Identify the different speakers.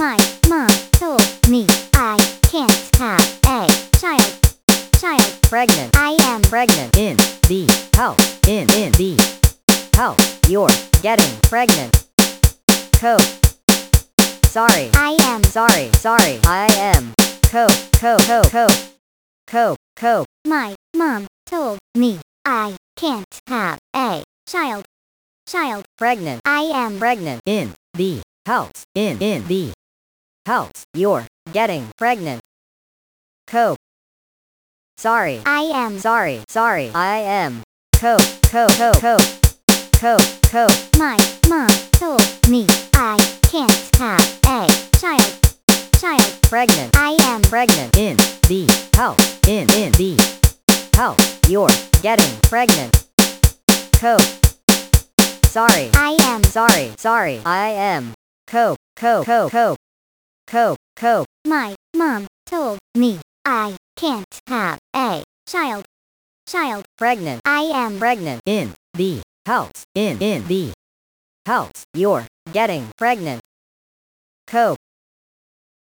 Speaker 1: My mom told me I can't have a child.
Speaker 2: Pregnant.
Speaker 1: I am
Speaker 2: Pregnant. In the house. In the house. You're getting pregnant. Coke. Sorry.
Speaker 1: I am
Speaker 2: Sorry. I am. Coke.
Speaker 1: My mom told me I can't have a child.
Speaker 2: Pregnant.
Speaker 1: I am
Speaker 2: Pregnant. In the house. In the house. You're getting pregnant. Coke. Sorry.
Speaker 1: I am
Speaker 2: Sorry. I am. Coke.
Speaker 1: My mom told me I can't have a child.
Speaker 2: Pregnant.
Speaker 1: I am
Speaker 2: Pregnant. In the house. In the house. You're getting pregnant. Coke. Sorry.
Speaker 1: I am
Speaker 2: Sorry. I am. Coke.
Speaker 1: My mom told me I can't have a child.
Speaker 2: Pregnant.
Speaker 1: I am
Speaker 2: Pregnant. In the house. In the house. You're getting pregnant. Coke.